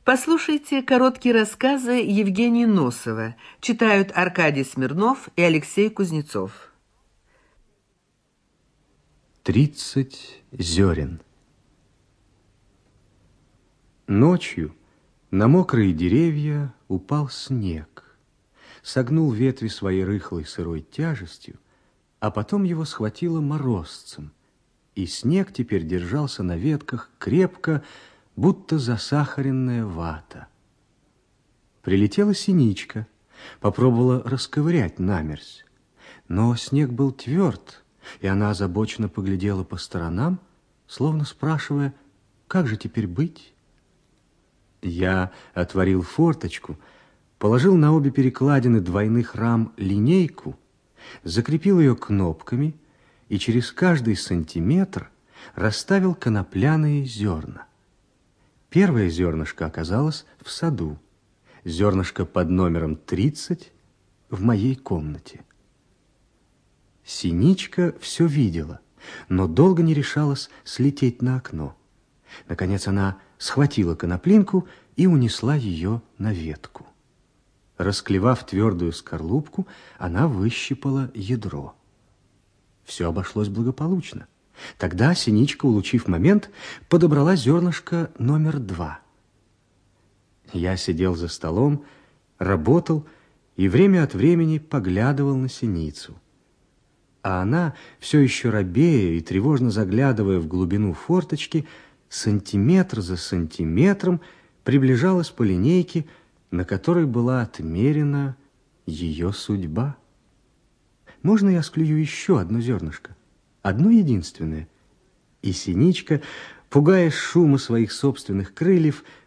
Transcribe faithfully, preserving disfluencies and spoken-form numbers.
Послушайте короткие рассказы Евгения Носова. Читают Аркадий Смирнов и Алексей Кузнецов. Тридцать зерен. Ночью на мокрые деревья упал снег, согнул ветви своей рыхлой сырой тяжестью, а потом его схватило морозцем, и снег теперь держался на ветках крепко, будто засахаренная вата. Прилетела синичка, попробовала расковырять намерзь, но снег был тверд, и она озабоченно поглядела по сторонам, словно спрашивая, как же теперь быть? Я отворил форточку, положил на обе перекладины двойных рам линейку, закрепил ее кнопками и через каждый сантиметр расставил конопляные зерна. Первое зернышко оказалось в саду, зернышко под номером тридцать в моей комнате. Синичка все видела, но долго не решалась слететь на окно. Наконец она схватила коноплинку и унесла ее на ветку. Расклевав твердую скорлупку, она выщипала ядро. Все обошлось благополучно. Тогда синичка, улучив момент, подобрала зернышко номер два. Я сидел за столом, работал и время от времени поглядывал на синицу. А она, все еще робея и тревожно заглядывая в глубину форточки, сантиметр за сантиметром приближалась по линейке, на которой была отмерена ее судьба. Можно я склюю еще одно зернышко? Одно единственное. И синичка, пугаясь шума своих собственных крыльев,